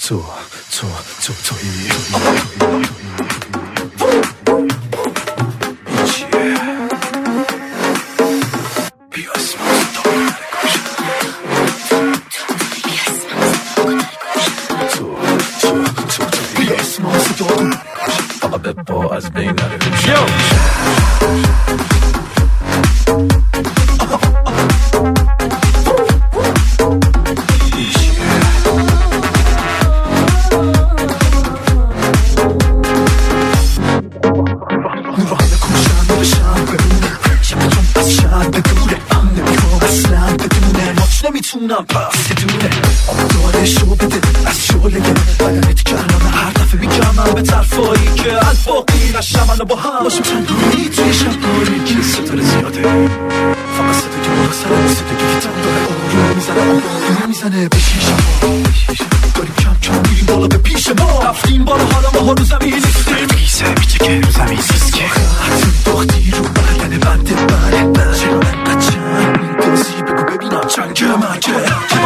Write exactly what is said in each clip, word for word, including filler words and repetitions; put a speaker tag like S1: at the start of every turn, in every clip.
S1: تو تو تو تویی با از بین نره
S2: نمیتونم پس دونه دارشو بده از شعله بدنت کردم هر دفعه میگم به طرفایی که الباقی نشم الان با هم باشم چند روی توی شب داری که ستاره زیاده فقط صدا که بالا سر صدا که گیتم داره آروم میزنه آروم میزنه به شیشم داریم کم کم میریم بالا به پیش ما رفتیم بالا حالا ما ها رو زمین نیستیم پیسه میچه که رو زمین نیست که حتی داختی رو بدن بنده بله چرا انقدر چند میدازی بگو ببینم چند که من که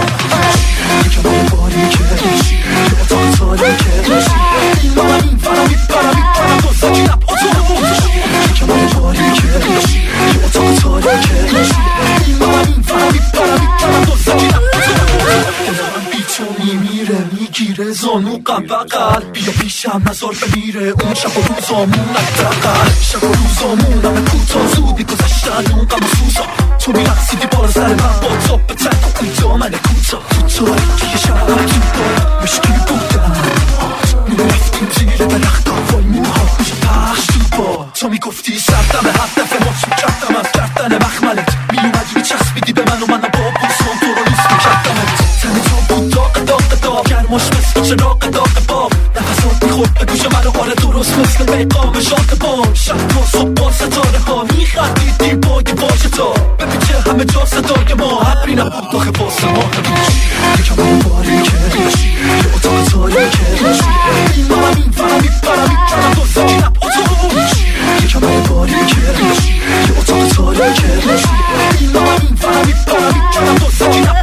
S2: یکم آن باری که یه اتاق سالی که این منم این فرم میپرم میپرم تو ساکینم اتاق یکم آن باری که یه اتاق سالی که این منم این فرم میپرم میپرم تو ساکینم دلم بیچو میمیره میگیره زانو قم بقل بیا پیشم نزار بمیره اون شب و روزامون نگدقل شب و روزامون همه کوتا زود میگذشتن اون قم و سوزا تو میرقصیدی بالا سر من با تاب به تک و اون دامن کوتا تو تاریکی شب تو با مشکی بودم میرفتیم زیر درختا وای موها میشه پخش تو با تو میگفتی سردم هفت دفعه ماچ میکردم از گردن مخملت میومدی میچسبیدی به من و من با بوسان تو رو لوس میکردمت تن تو بود داغ داغ داغ گرماش مثل چراغ داغ باب نفسات میخورد به گوش من و آره درست مثل میقام شاق بام شب تا صبح با ستاره ها میخندیدی باگی باشه تا بپیچه همه جا صدای ما حبری نبود داخل واسه ما یکم آن باری که یه اتاق تاریکه این منم این فرم میپرم میپرم تو ساکینم اتاق یکم آن باری که یه اتاق تاریکه این منم این فرم میپرم میپرم تو ساکینم